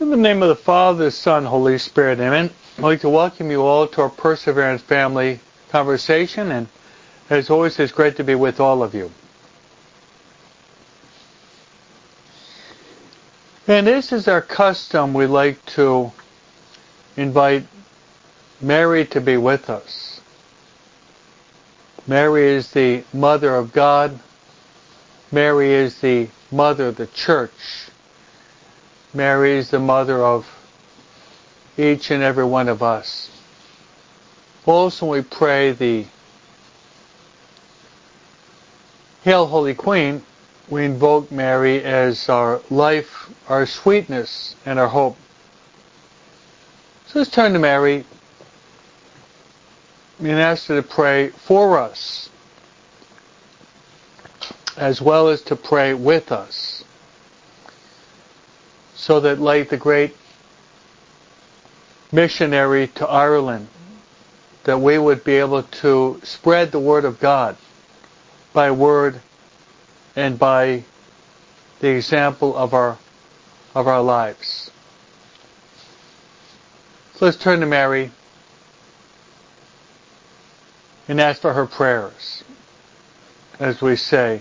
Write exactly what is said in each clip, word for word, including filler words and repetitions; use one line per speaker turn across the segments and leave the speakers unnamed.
In the name of the Father, the Son, Holy Spirit, amen. I'd like to welcome you all to our Perseverance Family Conversation, and as always, it's great to be with all of you. And this is our custom. We like to invite Mary to be with us. Mary is the Mother of God. Mary is the Mother of the Church. Mary is the Mother of each and every one of us. Also, we pray the Hail, Holy Queen. We invoke Mary as our life, our sweetness, and our hope. So let's turn to Mary and ask her to pray for us, as well as to pray with us, so that, like the great missionary to Ireland, that we would be able to spread the word of God by word and by the example of our of our lives. So let's turn to Mary and ask for her prayers as we say,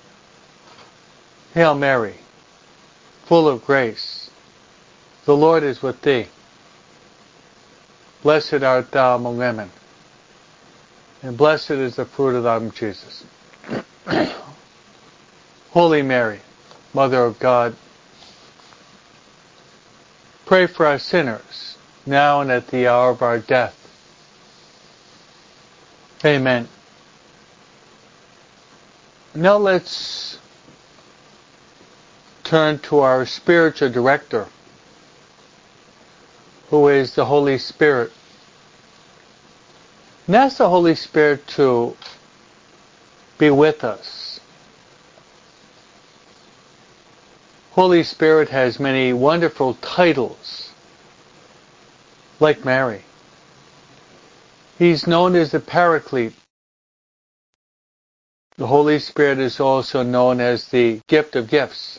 Hail Mary, full of grace, the Lord is with thee. Blessed art thou among women, and blessed is the fruit of thy womb, Jesus. Holy Mary, Mother of God, pray for us sinners, now and at the hour of our death. Amen. Now let's turn to our spiritual director, who is the Holy Spirit. And ask the Holy Spirit to be with us. Holy Spirit has many wonderful titles, like Mary. He's known as the Paraclete. The Holy Spirit is also known as the gift of gifts.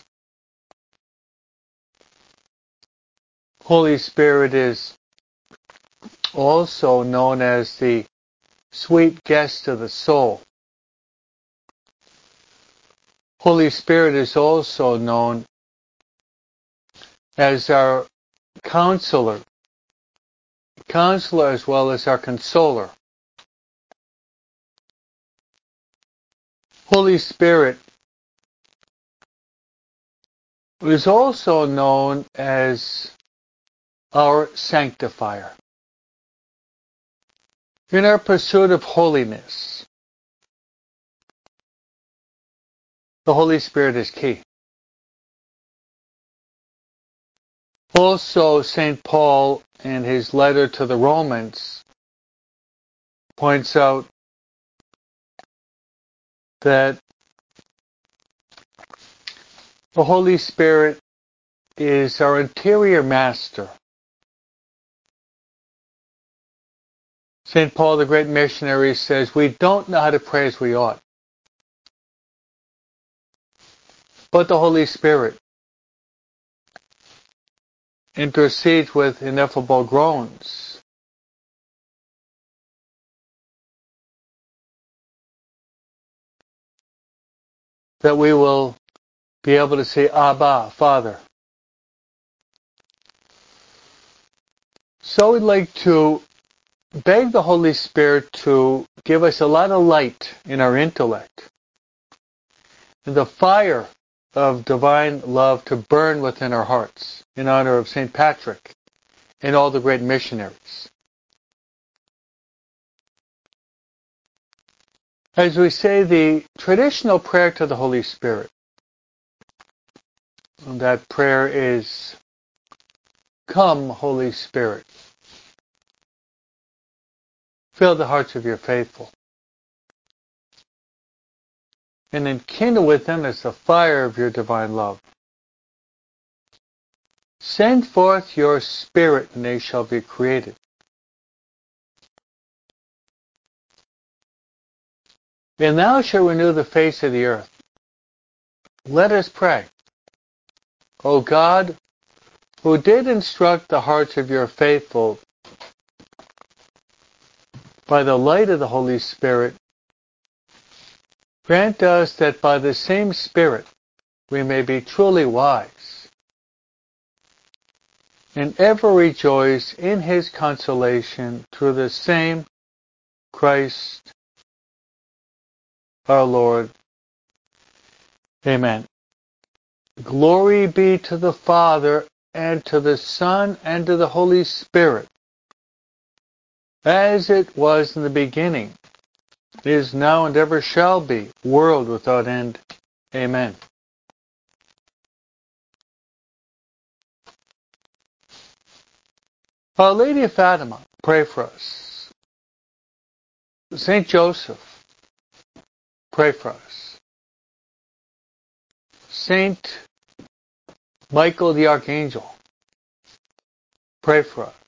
Holy Spirit is also known as the sweet guest of the soul. Holy Spirit is also known as our counselor, counselor as well as our consoler. Holy Spirit is also known as our sanctifier. In our pursuit of holiness, the Holy Spirit is key. Also, Saint Paul, in his letter to the Romans, points out that the Holy Spirit is our interior master. Saint Paul, the great missionary, says, we don't know how to pray as we ought. But the Holy Spirit intercedes with ineffable groans. That we will be able to say, Abba, Father. So we'd like to beg the Holy Spirit to give us a lot of light in our intellect, and the fire of divine love to burn within our hearts in honor of Saint Patrick and all the great missionaries. As we say the traditional prayer to the Holy Spirit, and that prayer is, Come, Holy Spirit, fill the hearts of your faithful, and enkindle within us the fire of your divine love. Send forth your Spirit, and they shall be created. And thou shalt renew the face of the earth. Let us pray. O God, who did instruct the hearts of your faithful by the light of the Holy Spirit, grant us that by the same Spirit we may be truly wise, and ever rejoice in His consolation through the same Christ our Lord. Amen. Glory be to the Father, and to the Son, and to the Holy Spirit, as it was in the beginning, is now, and ever shall be, world without end. Amen. Our Lady of Fatima, pray for us. Saint Joseph, pray for us. Saint Michael the Archangel, pray for us.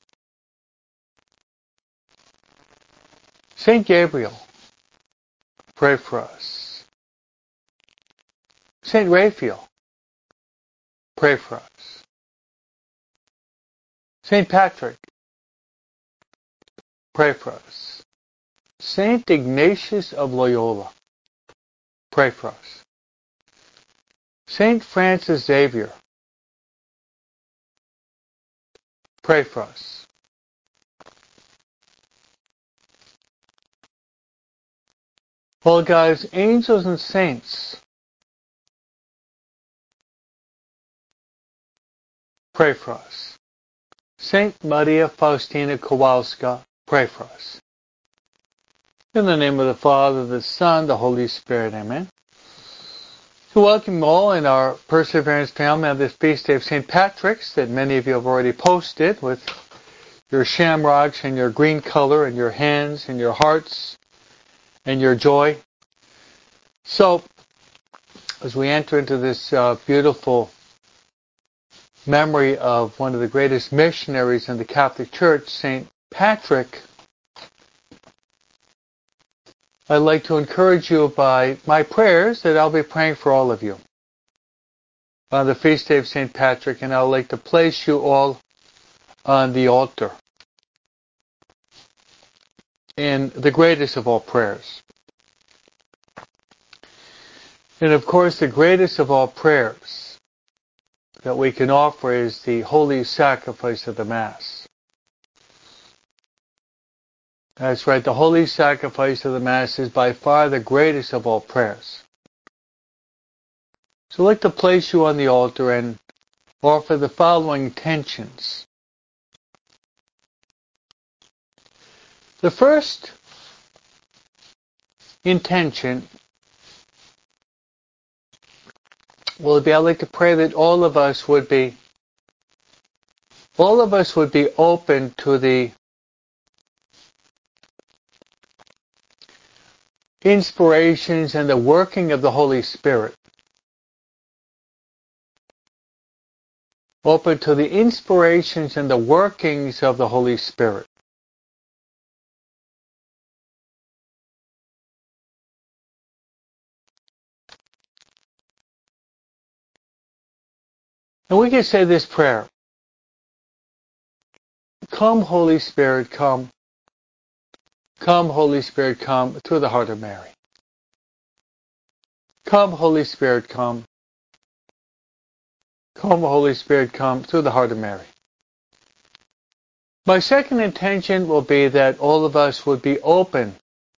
Saint Gabriel, pray for us. Saint Raphael, pray for us. Saint Patrick, pray for us. Saint Ignatius of Loyola, pray for us. Saint Francis Xavier, pray for us. All God's angels and saints, pray for us. Saint Maria Faustina Kowalska, pray for us. In the name of the Father, the Son, the Holy Spirit, amen. To welcome you all in our Perseverance family on this feast day of Saint Patrick's that many of you have already posted with your shamrocks and your green color and your hands and your hearts and your joy. So, as we enter into this uh, beautiful memory of one of the greatest missionaries in the Catholic Church, Saint Patrick, I'd like to encourage you by my prayers that I'll be praying for all of you on the feast day of Saint Patrick, and I'd like to place you all on the altar in the greatest of all prayers. And of course, the greatest of all prayers that we can offer is the holy sacrifice of the Mass. That's right, the holy sacrifice of the Mass is by far the greatest of all prayers. So I'd like to place you on the altar and offer the following intentions. The first intention will be, I'd like to pray that all of us would be, all of us would be open to the inspirations and the working of the Holy Spirit. Open to the inspirations and the workings of the Holy Spirit. And we can say this prayer. Come, Holy Spirit, come. Come, Holy Spirit, come through the heart of Mary. Come, Holy Spirit, come. Come, Holy Spirit, come through the heart of Mary. My second intention will be that all of us would be open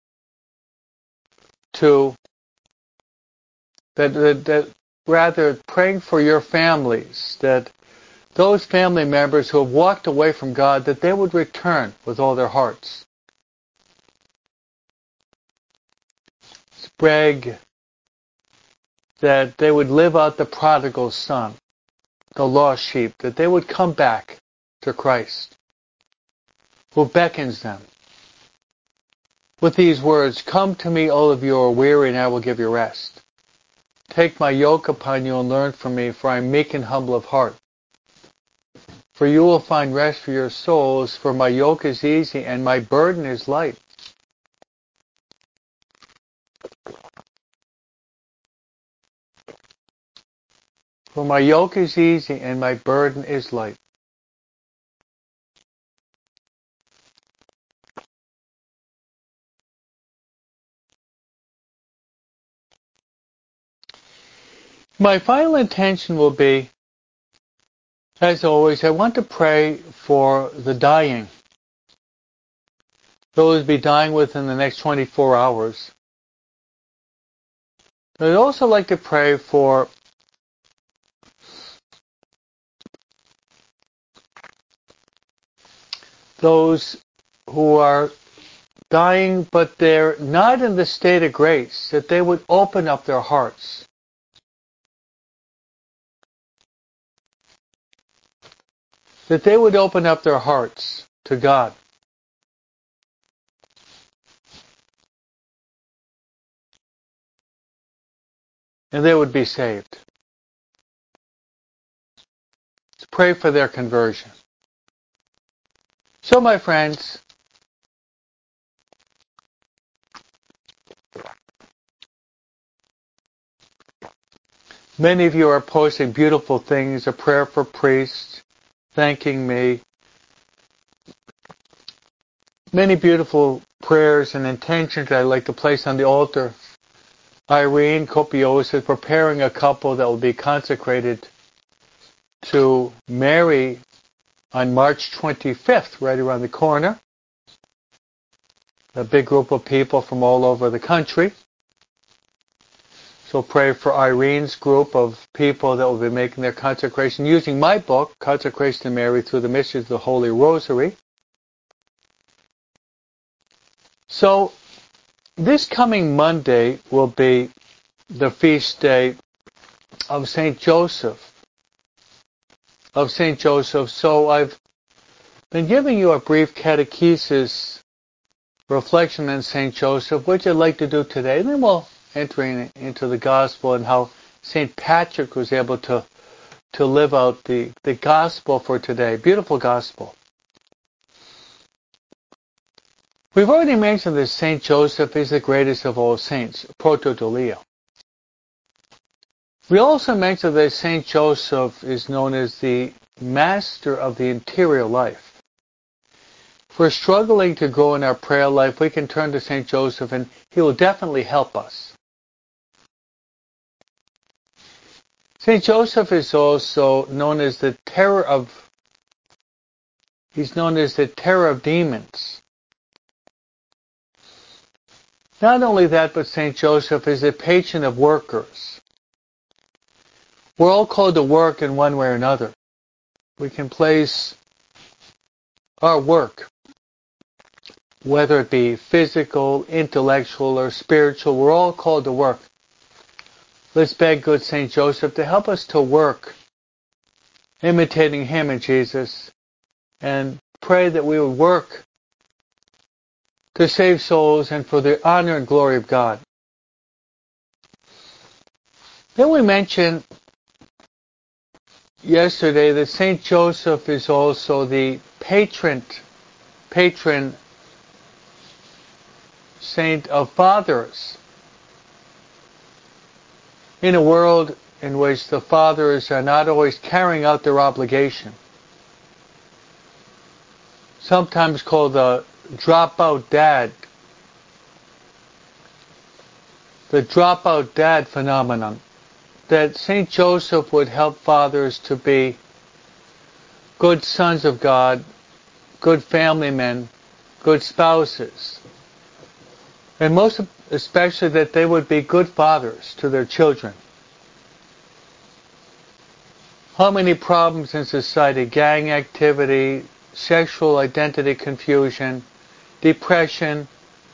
to that, that, that rather praying for your families, that those family members who have walked away from God, that they would return with all their hearts. Beg that they would live out the prodigal son, the lost sheep, that they would come back to Christ, who beckons them with these words, "Come to me, all of you who are weary, and I will give you rest. Take my yoke upon you and learn from me, for I am meek and humble of heart. For you will find rest for your souls, for my yoke is easy and my burden is light." For my yoke is easy and my burden is light. My final intention will be, as always, I want to pray for the dying. Those be dying within the next twenty-four hours. I'd also like to pray for those who are dying, but they're not in the state of grace, that they would open up their hearts. That they would open up their hearts to God. And they would be saved. Let's pray for their conversion. So, my friends, many of you are posting beautiful things, a prayer for priests, thanking me. Many beautiful prayers and intentions I'd like to place on the altar. Irene Copios is preparing a couple that will be consecrated to Mary on March twenty-fifth, right around the corner. A big group of people from all over the country. So pray for Irene's group of people that will be making their consecration using my book, Consecration to Mary Through the Mysteries of the Holy Rosary. So this coming Monday will be the feast day of Saint Joseph. Of Saint Joseph. So I've been giving you a brief catechesis reflection on Saint Joseph, which I'd like to do today. And then we'll enter in, into the gospel and how Saint Patrick was able to, to live out the, the gospel for today. Beautiful gospel. We've already mentioned that Saint Joseph is the greatest of all saints, Protodolia. We also mentioned that Saint Joseph is known as the master of the interior life. If we're struggling to grow in our prayer life, we can turn to Saint Joseph and he will definitely help us. Saint Joseph is also known as the terror of, he's known as the terror of demons. Not only that, but Saint Joseph is a patron of workers. We're all called to work in one way or another. We can place our work, whether it be physical, intellectual, or spiritual, we're all called to work. Let's beg good Saint Joseph to help us to work, imitating him and Jesus, and pray that we would work to save souls and for the honor and glory of God. Then we mentioned yesterday that Saint Joseph is also the patron, patron saint of fathers. In a world in which the fathers are not always carrying out their obligation, sometimes called the dropout dad, the dropout dad phenomenon, that Saint Joseph would help fathers to be good sons of God, good family men, good spouses, and most especially that they would be good fathers to their children. How many problems in society, gang activity, sexual identity confusion, depression,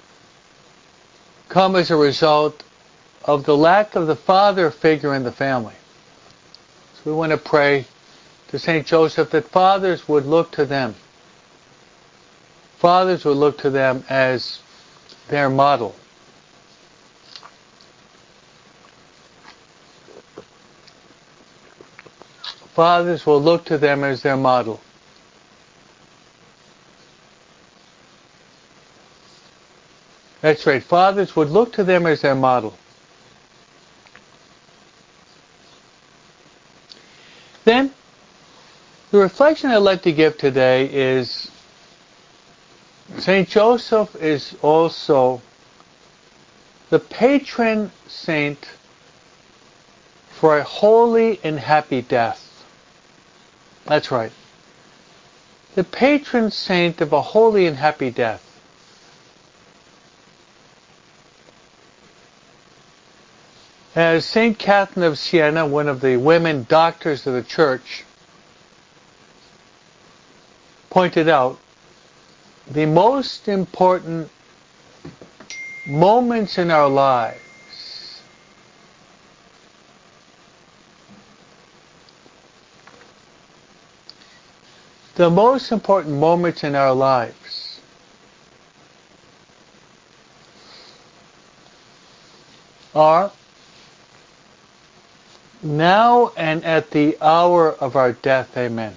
come as a result of the lack of the father figure in the family. So we want to pray to Saint Joseph that fathers would look to them. Fathers would look to them as their model. Fathers will look to them as their model. That's right. Fathers would look to them as their model. Then, the reflection I'd like to give today is Saint Joseph is also the patron saint for a holy and happy death. That's right. The patron saint of a holy and happy death. As Saint Catherine of Siena, one of the women doctors of the Church, pointed out, the most important moments in our lives the most important moments in our lives are now and at the hour of our death. Amen.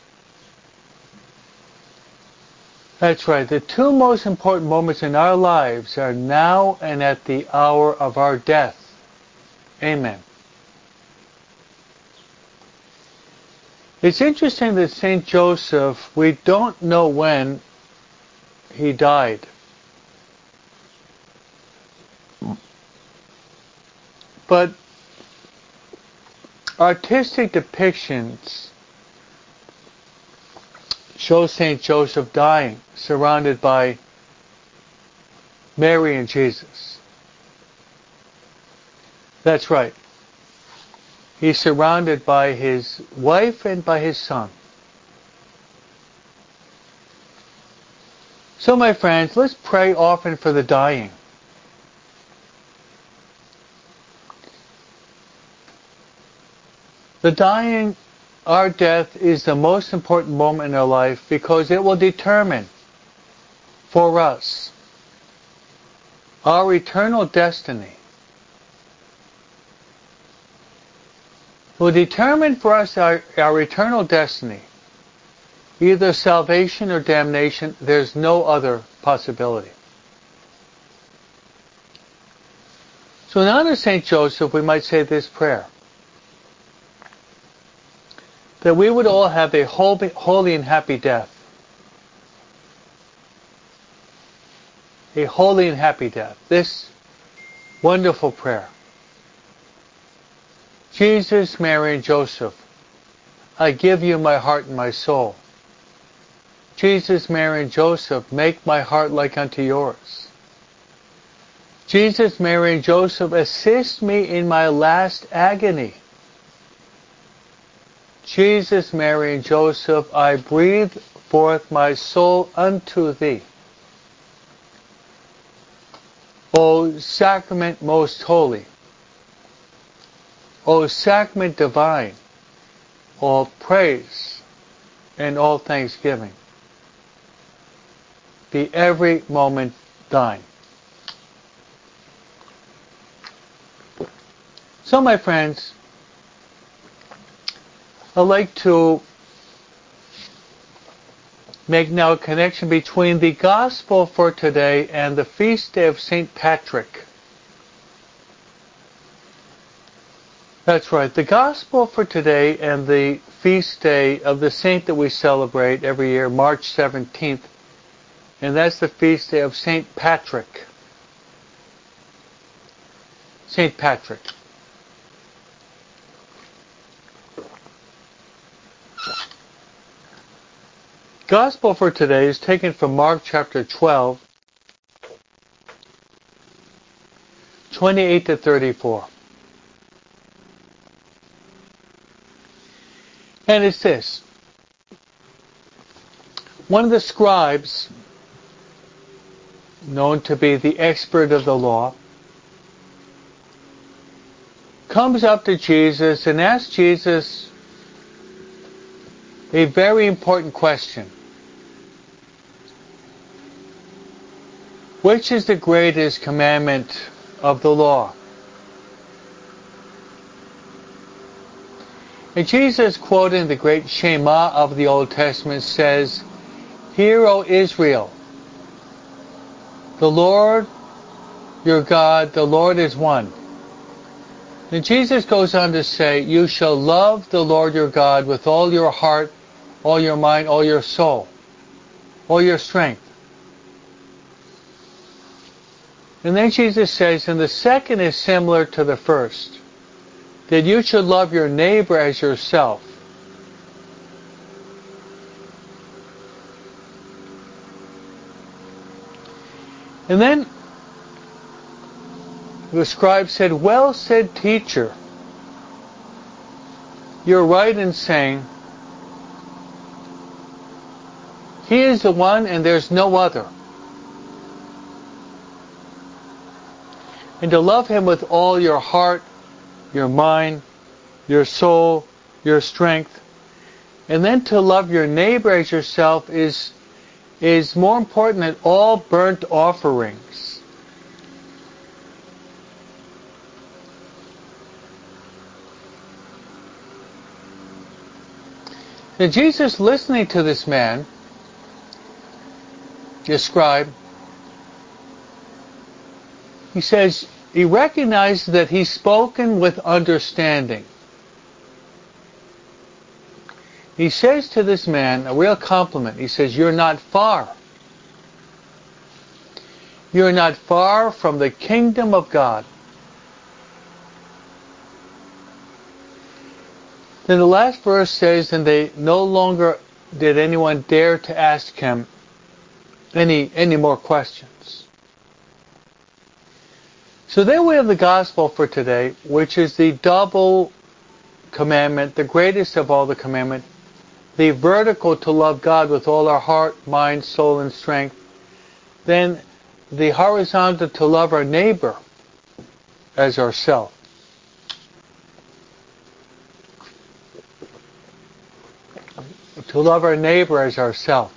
That's right. The two most important moments in our lives are now and at the hour of our death. Amen. It's interesting that Saint Joseph, we don't know when he died. But artistic depictions show Saint Joseph dying, surrounded by Mary and Jesus. That's right. He's surrounded by his wife and by his son. So, my friends, let's pray often for the dying. The dying, our death, is the most important moment in our life because it will determine for us our eternal destiny. It will determine for us our, our eternal destiny, either salvation or damnation. There's no other possibility. So in honor of Saint Joseph, we might say this prayer: that we would all have a holy, holy and happy death. A holy and happy death. This wonderful prayer. Jesus, Mary, and Joseph, I give you my heart and my soul. Jesus, Mary, and Joseph, make my heart like unto yours. Jesus, Mary, and Joseph, assist me in my last agony. Jesus, Mary, and Joseph, I breathe forth my soul unto thee. O sacrament most holy, O sacrament divine, all praise and all thanksgiving be every moment thine. So, my friends, I'd like to make now a connection between the Gospel for today and the feast day of Saint Patrick. That's right, the Gospel for today and the feast day of the saint that we celebrate every year, March seventeenth, and that's the feast day of Saint Patrick. Saint Patrick. Gospel for today is taken from Mark chapter twelve, twenty-eight to thirty-four. And it's this. One of the scribes, known to be the expert of the law, comes up to Jesus and asks Jesus a very important question. Which is the greatest commandment of the law? And Jesus, quoting the great Shema of the Old Testament, says, Hear, O Israel, the Lord your God, the Lord is one. And Jesus goes on to say, you shall love the Lord your God with all your heart, all your mind, all your soul, all your strength. And then Jesus says, and the second is similar to the first, that you should love your neighbor as yourself. And then the scribe said, well said, teacher. You're right in saying, he is the one and there's no other. And to love him with all your heart, your mind, your soul, your strength. And then to love your neighbor as yourself is, is more important than all burnt offerings. Now Jesus, listening to this man, the scribe, he says, he recognized that he's spoken with understanding. He says to this man a real compliment. He says, you're not far. You're not far from the kingdom of God. Then the last verse says, and they no longer did anyone dare to ask him any, any more questions. So then we have the gospel for today, which is the double commandment, the greatest of all the commandments, the vertical to love God with all our heart, mind, soul, and strength. Then the horizontal to love our neighbor as ourselves. To love our neighbor as ourselves.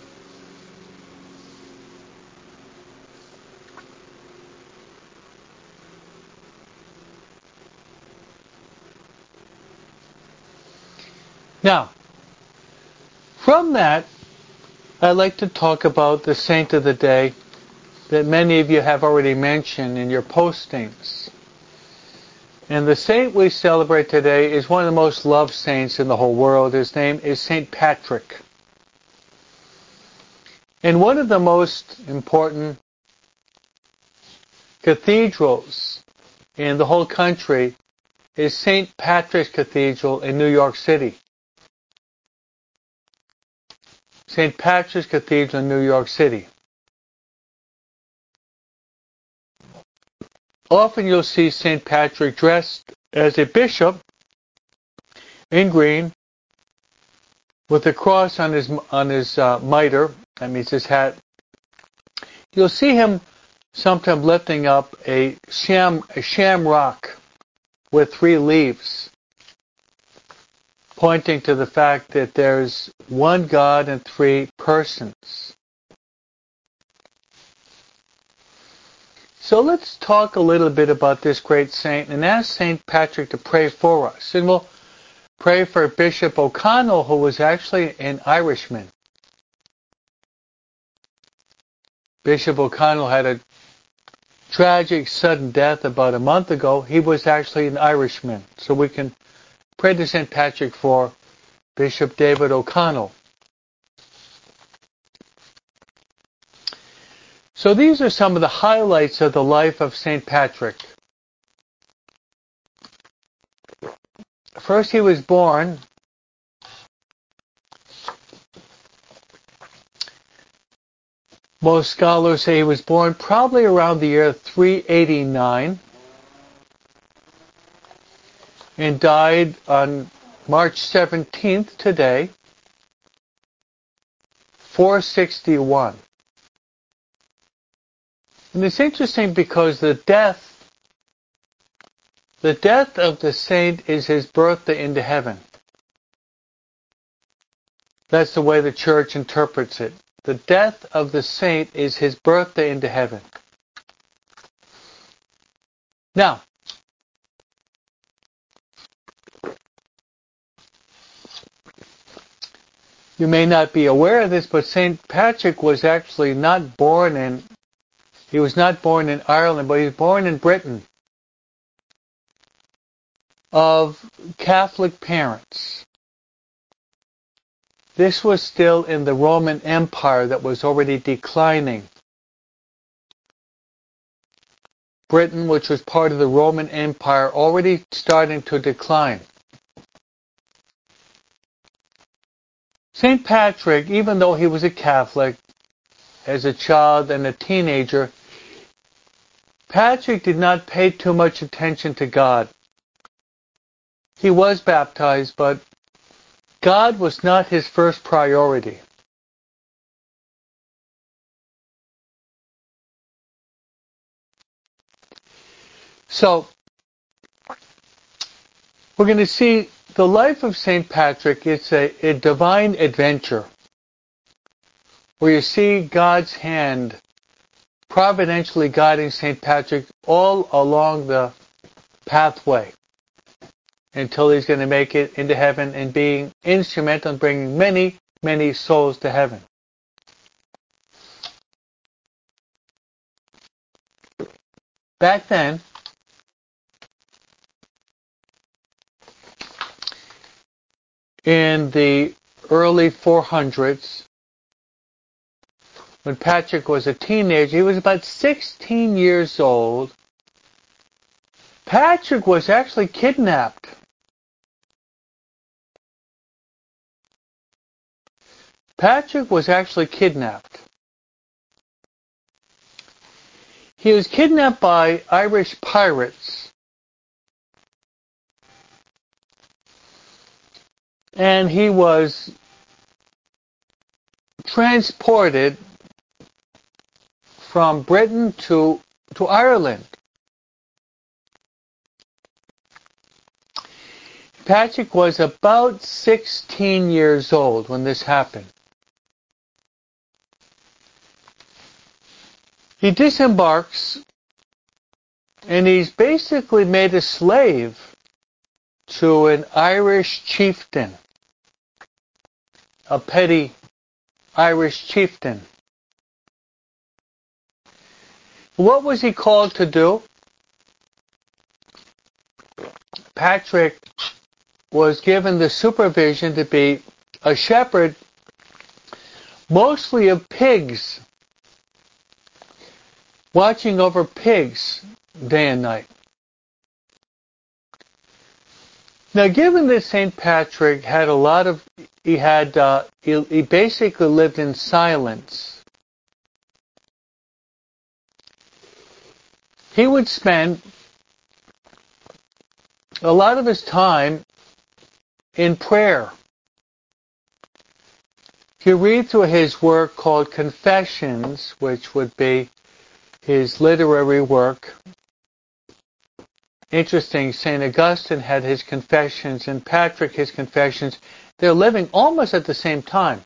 Now, from that, I'd like to talk about the saint of the day that many of you have already mentioned in your postings. And the saint we celebrate today is one of the most loved saints in the whole world. His name is Saint Patrick. And one of the most important cathedrals in the whole country is Saint Patrick's Cathedral in New York City. Saint Patrick's Cathedral in New York City. Often you'll see Saint Patrick dressed as a bishop in green with a cross on his on his uh, mitre, that means his hat. You'll see him sometimes lifting up a sham a shamrock with three leaves, pointing to the fact that there's one God and three persons. So let's talk a little bit about this great saint and ask Saint Patrick to pray for us. And we'll pray for Bishop O'Connell, who was actually an Irishman. Bishop O'Connell had a tragic sudden death about a month ago. He was actually an Irishman. So we can pray to Saint Patrick for Bishop David O'Connell. So these are some of the highlights of the life of Saint Patrick. First, he was born most scholars say he was born probably around the year three eighty-nine and died on March seventeenth today, four sixty-one. And it's interesting because the death, the death of the saint is his birthday into heaven. That's the way the church interprets it. The death of the saint is his birthday into heaven. Now, you may not be aware of this, but Saint Patrick was actually not born in, he was not born in Ireland, but he was born in Britain. of Catholic parents. This was still in the Roman Empire that was already declining. Britain, which was part of the Roman Empire, already starting to decline. Saint Patrick, even though he was a Catholic, as a child and a teenager, Patrick did not pay too much attention to God. He was baptized, but God was not his first priority. So, we're going to see the life of Saint Patrick. It's a, a divine adventure where you see God's hand providentially guiding Saint Patrick all along the pathway until he's going to make it into heaven and being instrumental in bringing many, many souls to heaven. Back then, in the early four hundreds, when Patrick was a teenager, he was about sixteen years old. Patrick was actually kidnapped. Patrick was actually kidnapped. He was kidnapped by Irish pirates. And he was transported from Britain to, to Ireland. Patrick was about sixteen years old when this happened. He disembarks and he's basically made a slave to an Irish chieftain, a petty Irish chieftain. What was he called to do? Patrick was given the supervision to be a shepherd, mostly of pigs, watching over pigs day and night. Now, given that Saint Patrick had a lot of, he had, uh, he, he basically lived in silence. He would spend a lot of his time in prayer. If you read through his work called Confessions, which would be his literary work, interesting, Saint Augustine had his Confessions and Patrick his Confessions. They're living almost at the same time.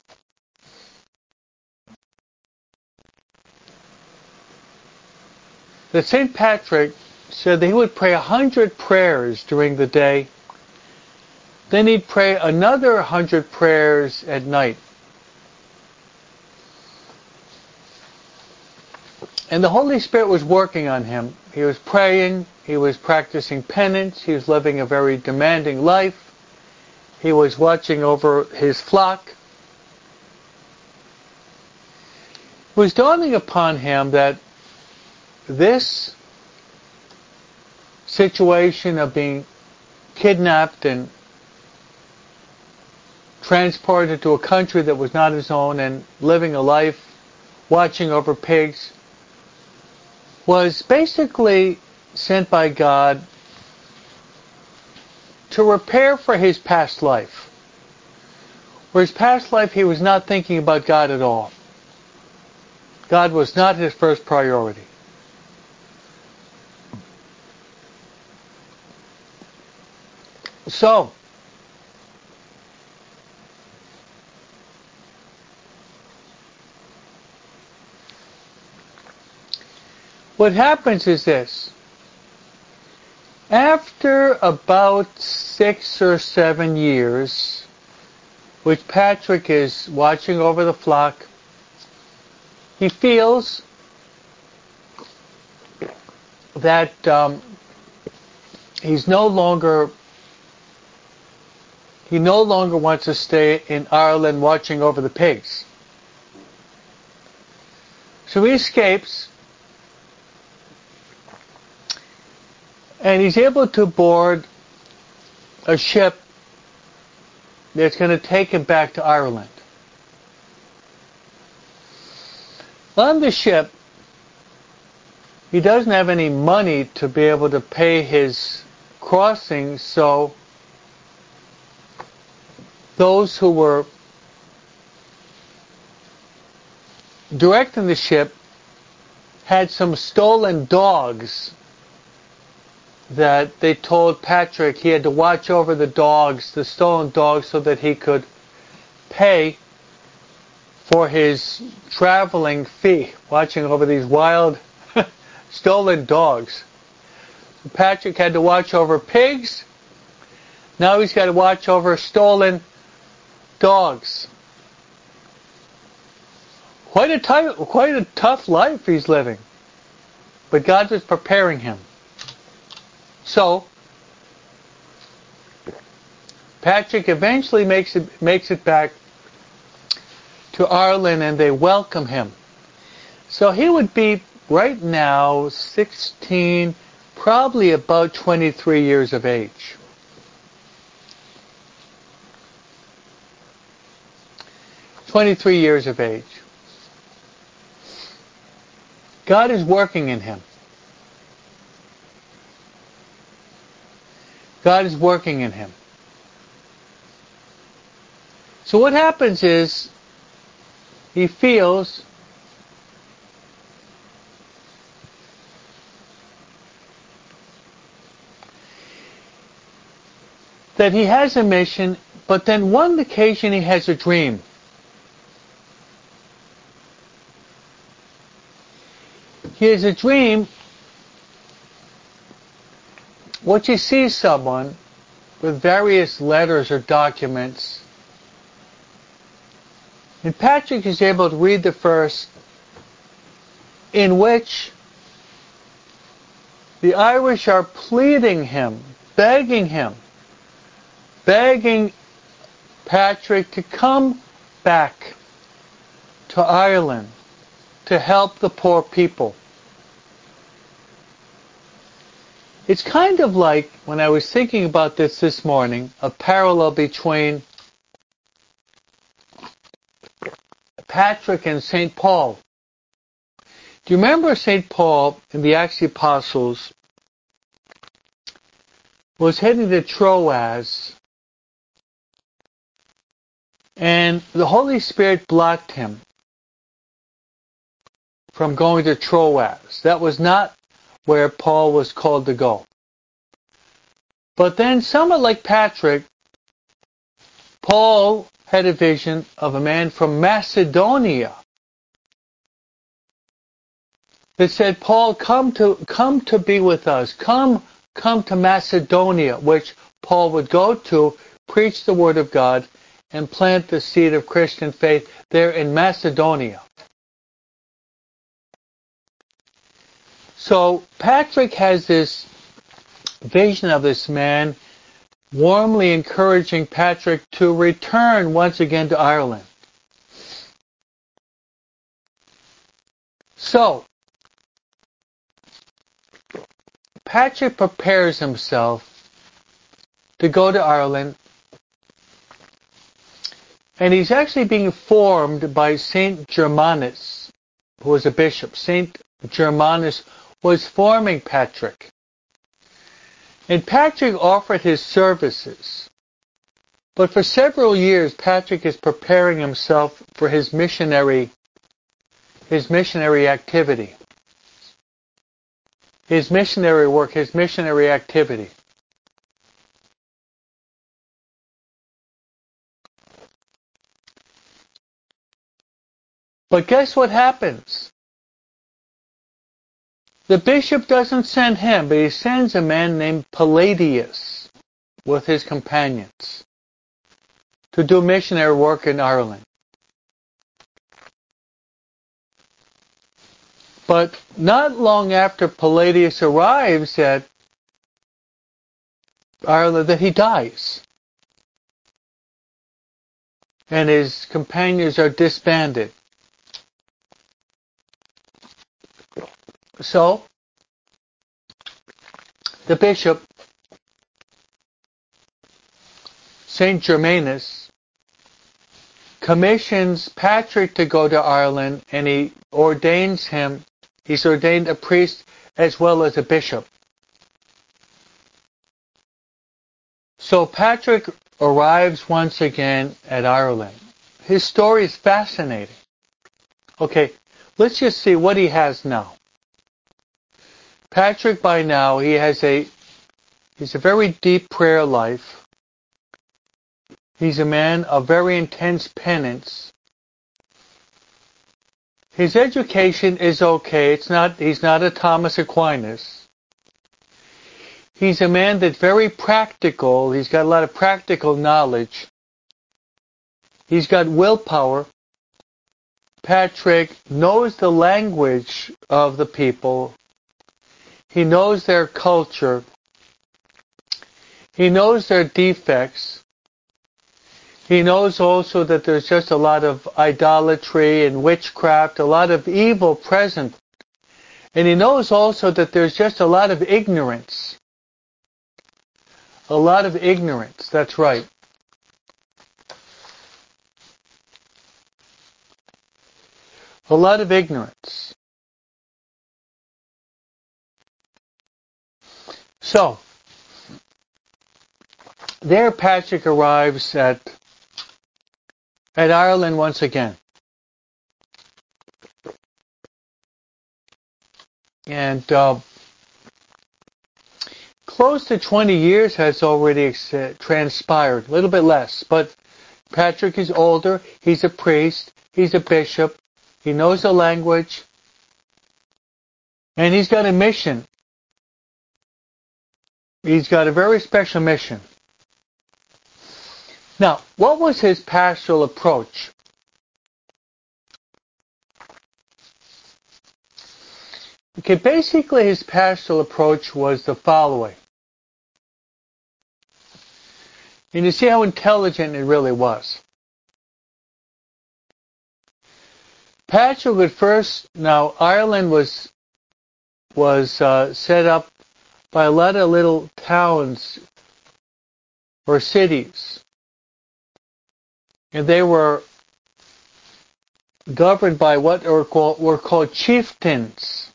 That Saint Patrick said that he would pray a hundred prayers during the day. Then he'd pray another hundred prayers at night. And the Holy Spirit was working on him. He was praying, he was practicing penance, he was living a very demanding life, he was watching over his flock. It was dawning upon him that this situation of being kidnapped and transported to a country that was not his own and living a life watching over pigs was basically sent by God to repair for his past life. For his past life, he was not thinking about God at all. God was not his first priority. So, what happens is this. After about six or seven years, which Patrick is watching over the flock, he feels that um, he's no longer He no longer wants to stay in Ireland watching over the pigs. So he escapes, and he's able to board a ship that's going to take him back to Ireland. On the ship, he doesn't have any money to be able to pay his crossing, so those who were directing the ship had some stolen dogs that they told Patrick he had to watch over the dogs, the stolen dogs, so that he could pay for his traveling fee, watching over these wild stolen dogs. So Patrick had to watch over pigs. Now he's got to watch over stolen dogs. Quite a tough, quite a tough life he's living. But God was preparing him. So Patrick eventually makes it makes it back to Ireland, and they welcome him. So he would be right now sixteen, probably about twenty-three years of age. twenty-three years of age. God is working in him. God is working in him. So what happens is he feels that he has a mission, but then one occasion he has a dream. He has a dream which he sees someone with various letters or documents, and Patrick is able to read the first, in which the Irish are pleading him, begging him, begging Patrick to come back to Ireland to help the poor people. It's kind of like, when I was thinking about this this morning, a parallel between Patrick and Saint Paul. Do you remember Saint Paul in the Acts of the Apostles was heading to Troas, and the Holy Spirit blocked him from going to Troas. That was not where Paul was called to go. But then, someone like Patrick, Paul had a vision of a man from Macedonia that said, Paul, come to come to be with us. Come, come to Macedonia, which Paul would go to, preach the word of God, and plant the seed of Christian faith there in Macedonia. So Patrick has this vision of this man warmly encouraging Patrick to return once again to Ireland. So Patrick prepares himself to go to Ireland, and he's actually being formed by Saint Germanus, who was a bishop. Saint Germanus was forming Patrick. And Patrick offered his services. But for several years, Patrick is preparing himself for his missionary, his missionary activity. His missionary work, his missionary activity. But guess what happens? The bishop doesn't send him, but he sends a man named Palladius with his companions to do missionary work in Ireland. But not long after Palladius arrives at Ireland, that he dies. and his companions are disbanded. So, the bishop, Saint Germanus, commissions Patrick to go to Ireland, and he ordains him, he's ordained a priest as well as a bishop. So Patrick arrives once again at Ireland. His story is fascinating. Okay, let's just see what he has now. Patrick, by now, he has a, he's a very deep prayer life. He's a man of very intense penance. His education is okay. It's not, he's not a Thomas Aquinas. He's a man that's very practical. He's got a lot of practical knowledge. He's got willpower. Patrick knows the language of the people. He knows their culture. He knows their defects. He knows also that there's just a lot of idolatry and witchcraft, a lot of evil present. And he knows also that there's just a lot of ignorance. A lot of ignorance, that's right. A lot of ignorance. So, there Patrick arrives at at Ireland once again. And uh, close to twenty years has already ex- transpired, a little bit less. But Patrick is older, he's a priest, he's a bishop, he knows the language, and he's got a mission. He's got a very special mission. Now, what was his pastoral approach? Okay, basically his pastoral approach was the following. And you see how intelligent it really was. Patrick would first, now Ireland was was uh, set up by a lot of little towns or cities. And they were governed by what were called, were called chieftains.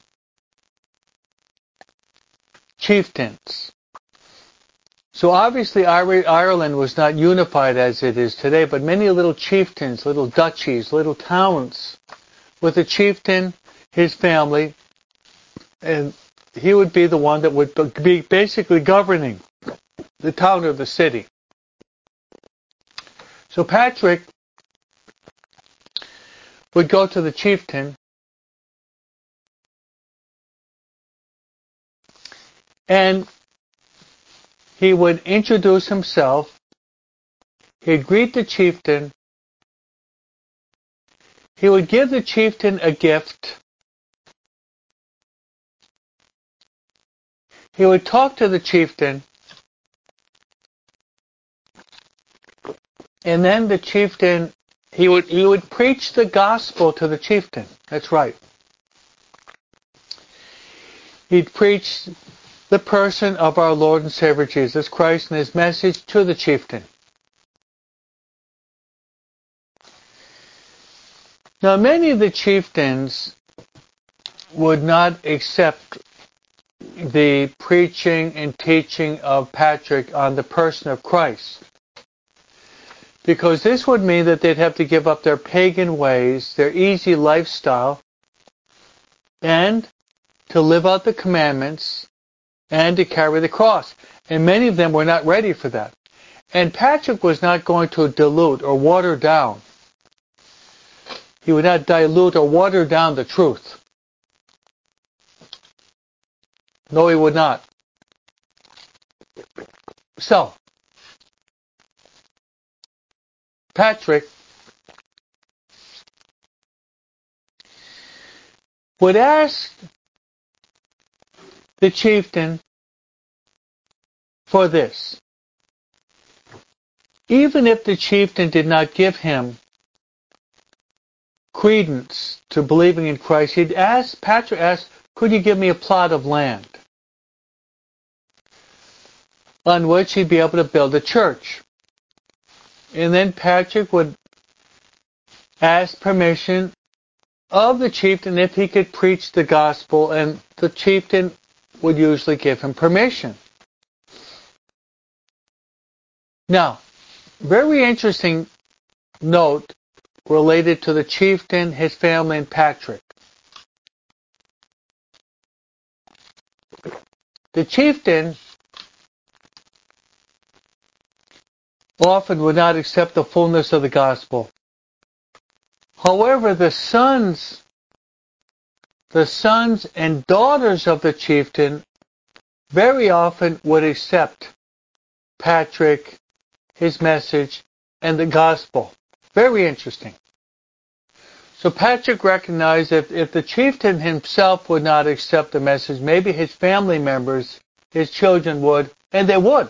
Chieftains. So obviously Ireland was not unified as it is today, but many little chieftains, little duchies, little towns, with a chieftain, his family, and he would be the one that would be basically governing the town or the city. So Patrick would go to the chieftain and he would introduce himself. He'd greet the chieftain. He would give the chieftain a gift. He would talk to the chieftain. And then the chieftain, he would, he would preach the gospel to the chieftain. That's right. He'd preach the person of our Lord and Savior Jesus Christ and his message to the chieftain. Now, many of the chieftains would not accept the preaching and teaching of Patrick on the person of Christ, because this would mean that they'd have to give up their pagan ways, their easy lifestyle, and to live out the commandments and to carry the cross. And many of them were not ready for that. And Patrick was not going to dilute or water down. He would not dilute or water down the truth. No, he would not. So, Patrick would ask the chieftain for this. even if the chieftain did not give him credence to believing in Christ, he'd ask, Patrick asked, could you give me a plot of land on which he'd be able to build a church? And then Patrick would ask permission of the chieftain if he could preach the gospel, and the chieftain would usually give him permission. Now, very interesting note related to the chieftain, his family, and Patrick. The chieftain often would not accept the fullness of the gospel. However, the sons, the sons and daughters of the chieftain very often would accept Patrick, his message, and the gospel. Very interesting. So Patrick recognized that if the chieftain himself would not accept the message, maybe his family members, his children would, and they would.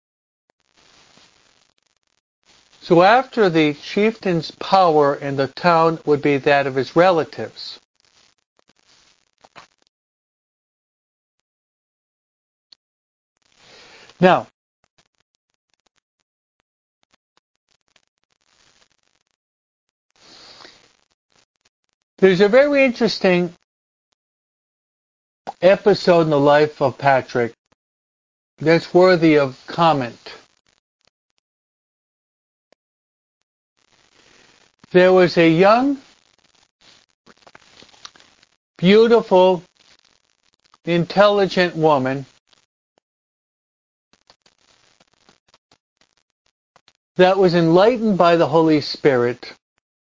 So after the chieftain's power in the town would be that of his relatives. Now, there's a very interesting episode in the life of Patrick that's worthy of comment. There was a young, beautiful, intelligent woman that was enlightened by the Holy Spirit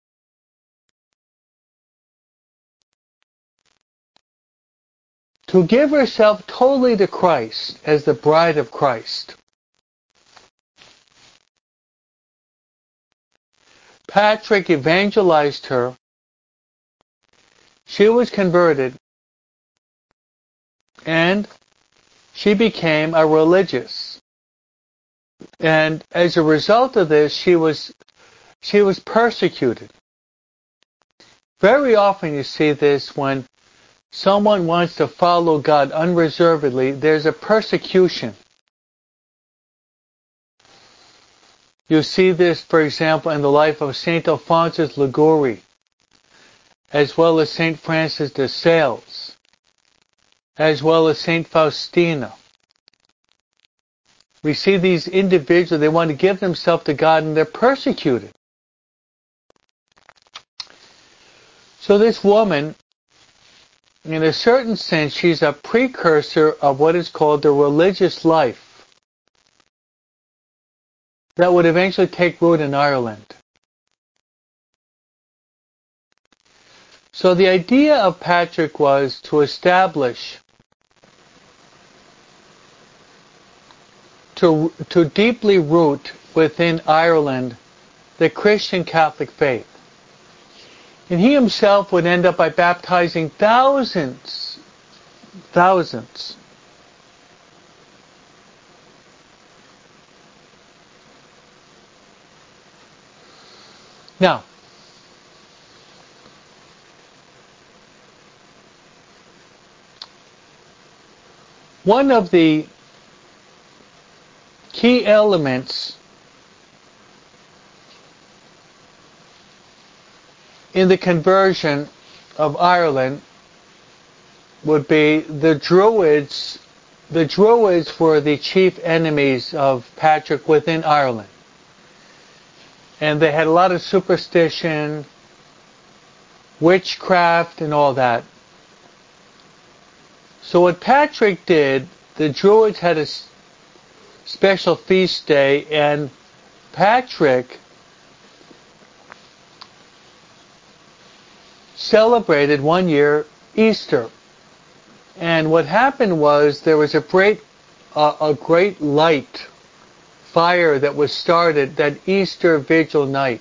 to give herself totally to Christ as the bride of Christ. Patrick evangelized her. She was converted, and she became a religious. And as a result of this, she was she was persecuted. Very often you see this when someone wants to follow God unreservedly, there's a persecution. You see this, for example, in the life of Saint Alphonsus Liguori, as well as Saint Francis de Sales, as well as Saint Faustina. We see these individuals, they want to give themselves to God, and they're persecuted. So this woman, in a certain sense, she's a precursor of what is called the religious life that would eventually take root in Ireland. So the idea of Patrick was to establish, to, to deeply root within Ireland the Christian Catholic faith. And he himself would end up by baptizing thousands, thousands. Now, one of the key elements in the conversion of Ireland would be the Druids. The Druids were the chief enemies of Patrick within Ireland. And they had a lot of superstition, witchcraft, and all that. So what Patrick did, the Druids had a special feast day, and Patrick celebrated one year Easter. And what happened was there was a great, uh, a great light fire that was started that Easter vigil night.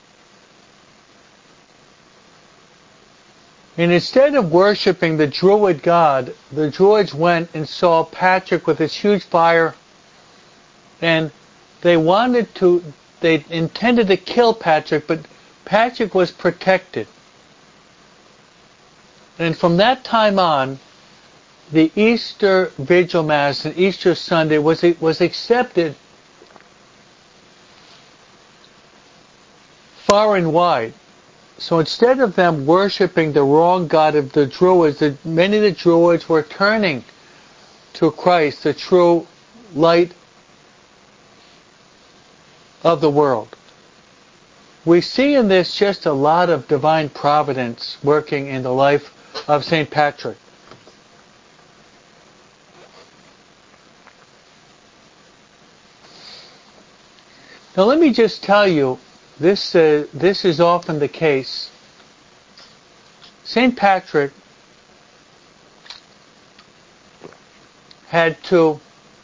And instead of worshiping the Druid god, the Druids went and saw Patrick with this huge fire, and they wanted to they intended to kill Patrick, but Patrick was protected. And from that time on, the Easter Vigil Mass and Easter Sunday was was accepted far and wide. So instead of them worshiping the wrong god of the Druids, the, many of the Druids were turning to Christ, the true light of the world. We see in this just a lot of divine providence working in the life of Saint Patrick. Now let me just tell you, this uh, this is often the case. Saint Patrick had to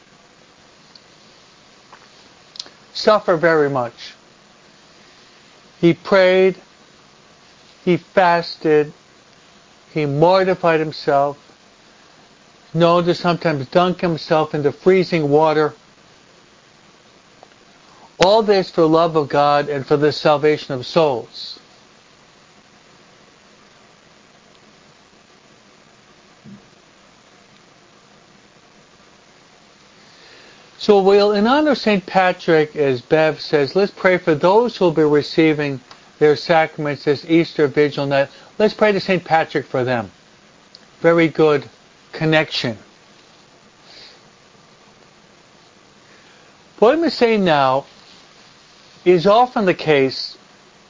suffer very much. He prayed, he fasted, he mortified himself, known to sometimes dunk himself into freezing water. All this for love of God and for the salvation of souls. So we'll, in honor of Saint Patrick, as Bev says, let's pray for those who will be receiving their sacraments this Easter Vigil night. Let's pray to Saint Patrick for them. Very good connection. What I'm saying now is often the case,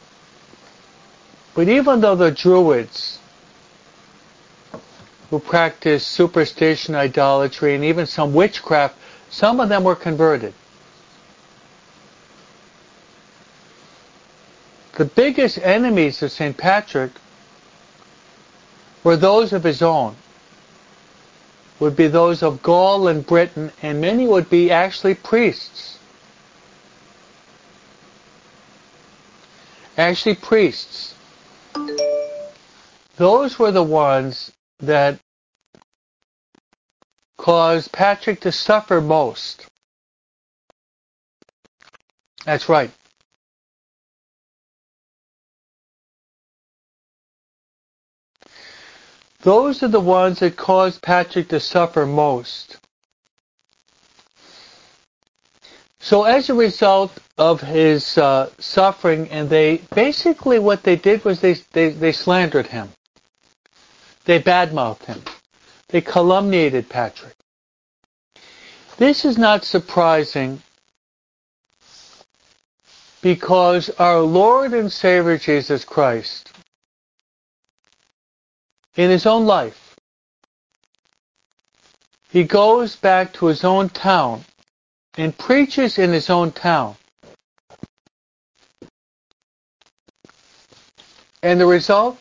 but even though the Druids, who practiced superstition, idolatry, and even some witchcraft, some of them were converted. The biggest enemies of Saint Patrick were those of his own, would be those of Gaul and Britain, and many would be actually priests. Actually priests. Those were the ones that caused Patrick to suffer most. That's right. Those are the ones that caused Patrick to suffer most. So as a result of his uh, suffering, and they basically what they did was they, they, they slandered him. They badmouthed him. They calumniated Patrick. This is not surprising because our Lord and Savior Jesus Christ, in his own life, he goes back to his own town and preaches in his own town. And the result?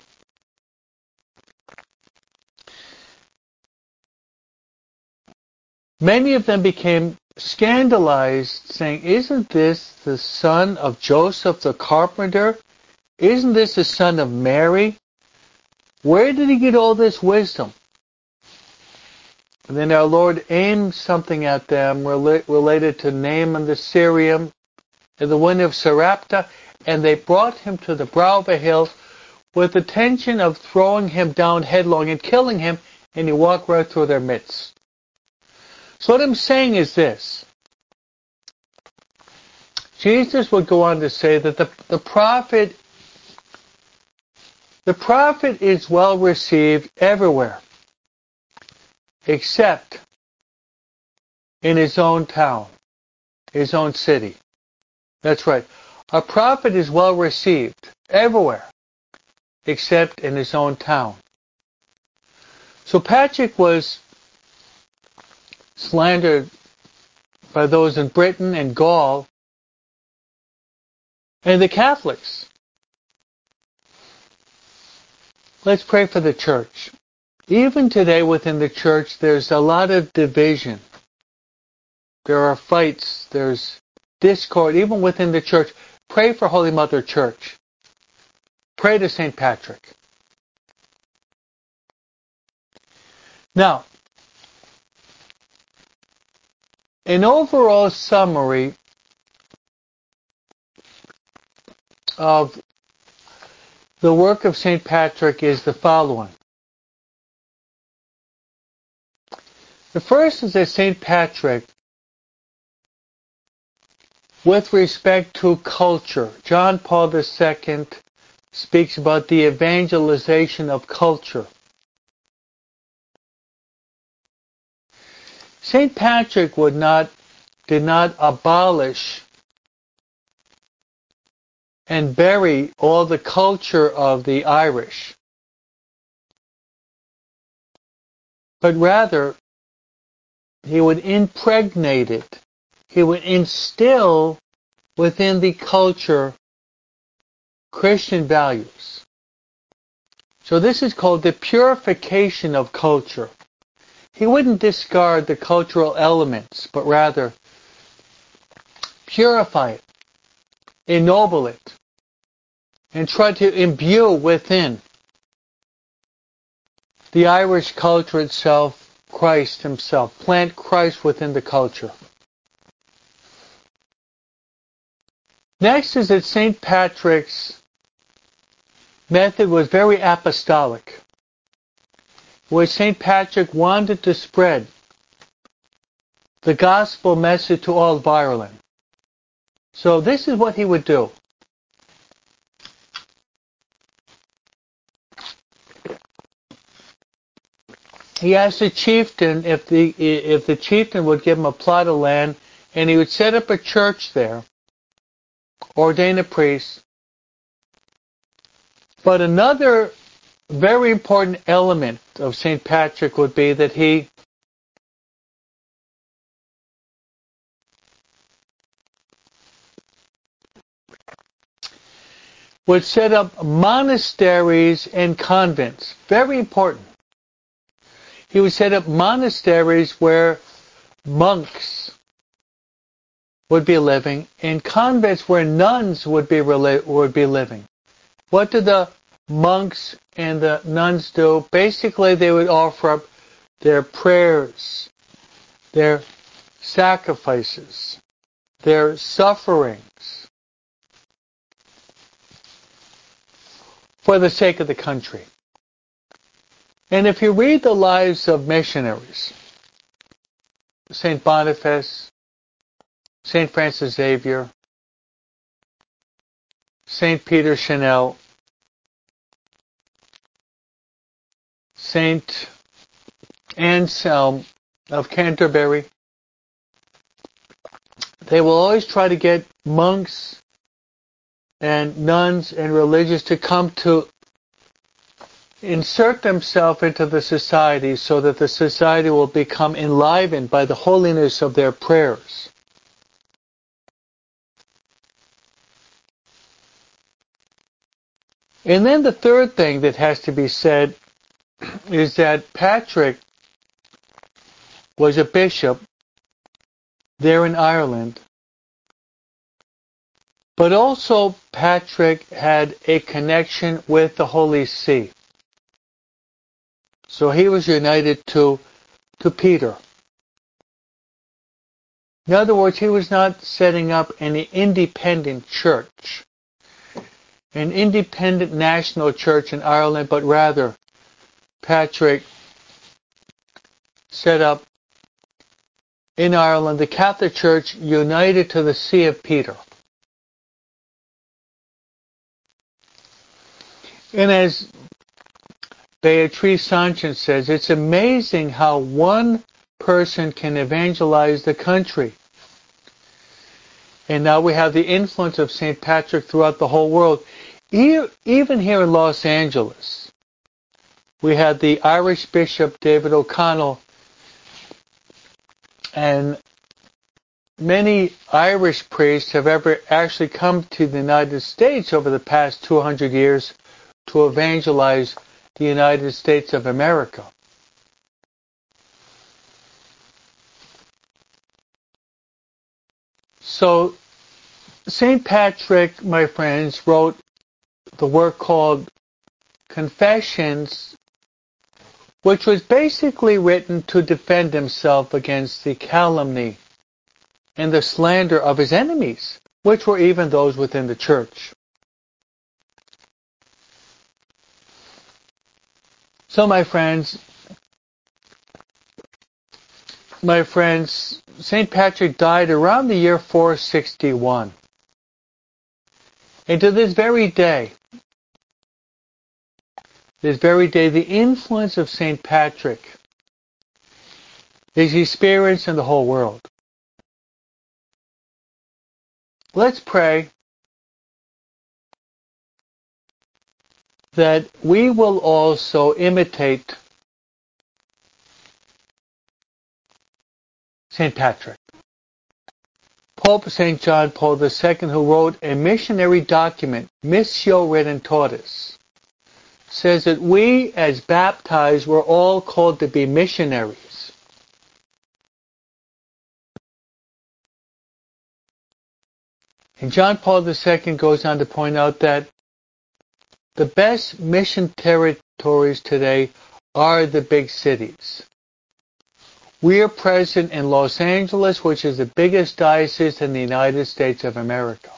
Many of them became scandalized, saying, "Isn't this the son of Joseph the carpenter? Isn't this the son of Mary? Where did he get all this wisdom?" And then our Lord aimed something at them rela- related to Naaman the Syrian and the wind of Sarepta, and they brought him to the brow of a hill with the intention of throwing him down headlong and killing him, and he walked right through their midst. So what I'm saying is this. Jesus would go on to say that the, the prophet the prophet is well received everywhere except in his own town, his own city. That's right. A prophet is well received everywhere except in his own town. So Patrick was slandered by those in Britain and Gaul and the Catholics. Let's pray for the church. Even today within the church, there's a lot of division. There are fights, there's discord, even within the church. Pray for Holy Mother Church. Pray to Saint Patrick. Now, an overall summary of the work of Saint Patrick is the following. The first is that Saint Patrick, with respect to culture, John Paul the Second speaks about the evangelization of culture. Saint Patrick would not, did not abolish and bury all the culture of the Irish, but rather he would impregnate it. He would instill within the culture Christian values. So this is called the purification of culture. He wouldn't discard the cultural elements, but rather purify it, ennoble it, and try to imbue within the Irish culture itself Christ himself. Plant Christ within the culture. Next is that Saint Patrick's method was very apostolic, where Saint Patrick wanted to spread the gospel message to all of Ireland. So this is what he would do. He asked the chieftain if the if the chieftain would give him a plot of land, and he would set up a church there, ordain a priest. But another very important element of Saint Patrick would be that he would set up monasteries and convents. Very important. He would set up monasteries where monks would be living, and convents where nuns would be would be living. What did the monks and the nuns do? Basically, they would offer up their prayers, their sacrifices, their sufferings for the sake of the country. And if you read the lives of missionaries, Saint Boniface, Saint Francis Xavier, Saint Peter Chanel, Saint Anselm of Canterbury, they will always try to get monks and nuns and religious to come to insert themselves into the society so that the society will become enlivened by the holiness of their prayers. And then the third thing that has to be said is that Patrick was a bishop there in Ireland, but also Patrick had a connection with the Holy See. So he was united to, to Peter. In other words, he was not setting up any independent church, an independent national church in Ireland, but rather Patrick set up in Ireland the Catholic Church united to the See of Peter. And as Beatrice Sanchez says, it's amazing how one person can evangelize the country. And now we have the influence of Saint Patrick throughout the whole world. Even here in Los Angeles, we had the Irish Bishop David O'Connell, and many Irish priests have ever actually come to the United States over the past two hundred years to evangelize the United States of America. So Saint Patrick, my friends, wrote the work called Confessions, which was basically written to defend himself against the calumny and the slander of his enemies, which were even those within the church. So my friends, my friends, Saint Patrick died around the year four sixty-one. And to this very day, this very day, the influence of Saint Patrick is experienced in the whole world. Let's pray that we will also imitate Saint Patrick. Pope Saint John Paul the Second, who wrote a missionary document, Missio Redemptoris, says that we as baptized were all called to be missionaries. And John Paul the Second goes on to point out that the best mission territories today are the big cities. We are present in Los Angeles, which is the biggest diocese in the United States of America.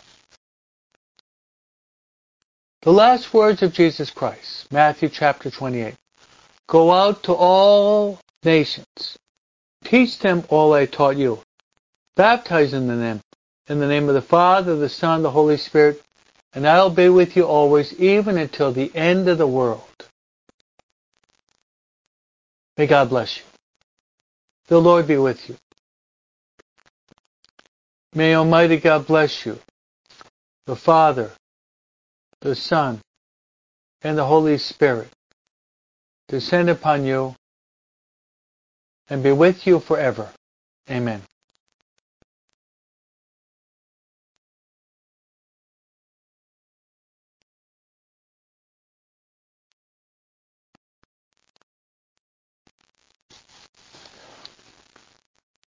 The last words of Jesus Christ, Matthew chapter twenty-eight. Go out to all nations. Teach them all I taught you. Baptize in the name, in the name of the Father, the Son, the Holy Spirit, and I'll be with you always, even until the end of the world. May God bless you. The Lord be with you. May Almighty God bless you, the Father, the Son, and the Holy Spirit, descend upon you and be with you forever. Amen.